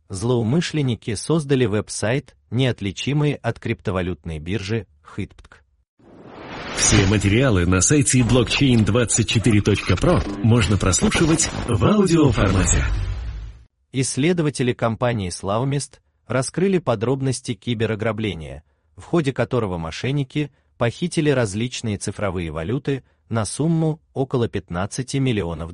злоумышленники создали веб-сайт, неотличимый от криптовалютной биржи HitPtk. Все материалы на сайте blockchain24.pro можно прослушивать в аудиоформате. Исследователи компании Slawmist раскрыли подробности киберограбления, в ходе которого мошенники похитили различные цифровые валюты на сумму около $15 миллионов.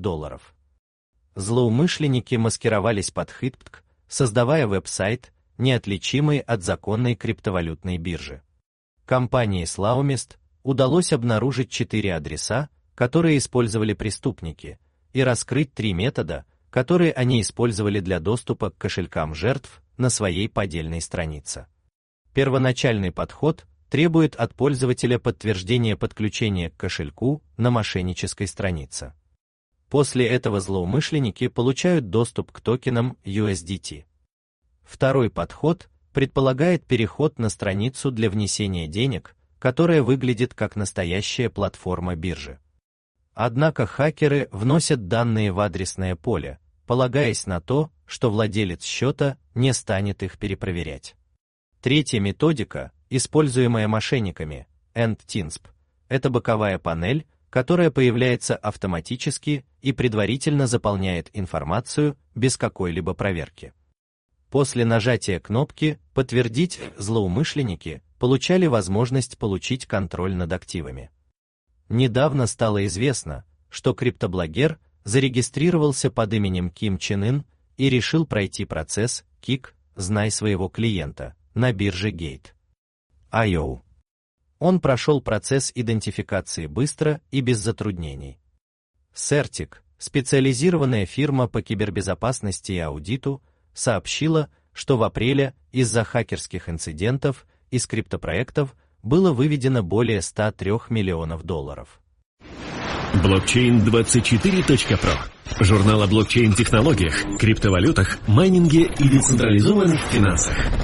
Злоумышленники маскировались под HitPtk, создавая веб-сайт, неотличимый от законной криптовалютной биржи. Компании Slawmist удалось обнаружить 4 адреса, которые использовали преступники, и раскрыть 3 метода, которые они использовали для доступа к кошелькам жертв на своей поддельной странице. Первоначальный подход требует от пользователя подтверждения подключения к кошельку на мошеннической странице. После этого злоумышленники получают доступ к токенам USDT. Второй подход предполагает переход на страницу для внесения денег, которая выглядит как настоящая платформа биржи. Однако хакеры вносят данные в адресное поле, полагаясь на то, что владелец счета не станет их перепроверять. Третья методика, используемая мошенниками, EndTinsp, это боковая панель, которая появляется автоматически и предварительно заполняет информацию без какой-либо проверки. После нажатия кнопки «Подтвердить» злоумышленники получали возможность получить контроль над активами. Недавно стало известно, что криптоблогер зарегистрировался под именем Ким Чен Ын и решил пройти процесс «Кик. Знай своего клиента» на бирже Gate.io. Он прошел процесс идентификации быстро и без затруднений. Certic, специализированная фирма по кибербезопасности и аудиту, сообщила, что в апреле из-за хакерских инцидентов из криптопроектов было выведено более $103 миллионов. Blockchain24.pro. Журнал о блокчейн-технологиях, криптовалютах, майнинге и децентрализованных финансах.